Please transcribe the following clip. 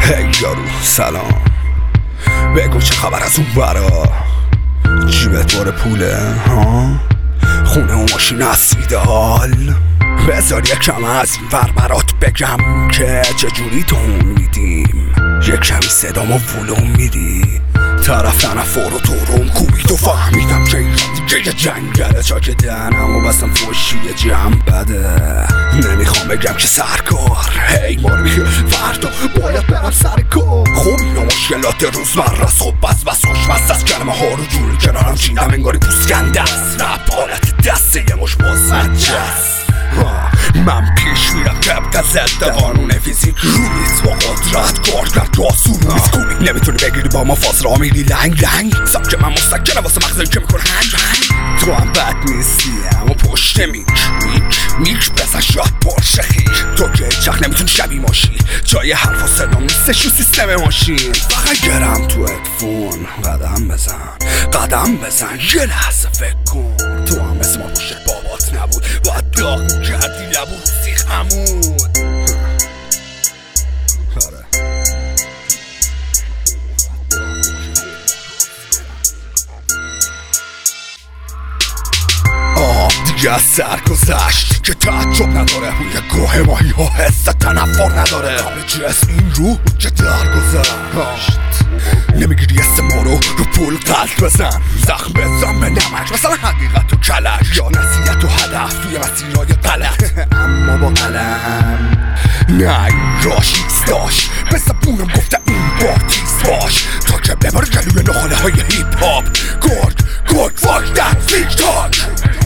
هی یارو سلام، بگو چه خبر از اون برا؟ جیبت بار پوله ها؟ خونه و ماشین اصلی حال؟ بذار یکم از این ور برات بگم که چجوری تون میدیم. یک کمی صدامو ولوم میدی، طرف نفر و تورم کوبید و فهمیدم که دیگه یه جنگله. چاک دهنم و بستم فوشی جمع بده. نمیخوام بگم که سرکار هی ماری فردا باید برم سر کار. خب اینا مشکلات روزمره است. خب بس خوشمزه است. کلمه ها رو جوری کنارم چیدم انگاری پوست کنده است. رپ حالت دسته یه مش بازمجه است. من پیش میرم طبق ضد قانون فیزیک. رویت با قدرت کار کرد تو آسون نیست. کومیک نمیتونی بگیری با ما فاصله ها میری لنگ لنگ. سبک من مستکنه واسه مغزایی که میکنه هنگ هنگ. تو هم بد نیستی اما پشت میک بزن شاد پرشه خیر. تو که چخ نمیتونی شبیه ماشی. جای حرف و صدا نیستش رو سیستم ماشین. فقط گرم تو ادفون قدم بزن یه لحظه فکر کن. تو هم اسم ما پشت بابات نبود، باید داغ کردی نبود سیخ عمود. دیگه از سر گذشت که تعجب نداره. یه گوه ماهی ها حس تنفر نداره. همه چی از این رو که درگذشت. نمیگیری اسم ما رو پول قلب بزن. زخم بزن به نمک مثلا حقیقت و کلک، یا نصیحت و هدف توی مسیرهای غلط. اما با قلم نه این راش نیست داشت. به زبونم گفته این بارتیز باش تا که بباره جلوی نخاله های هیپ هاپ. گرگ فاک در تیک تاک.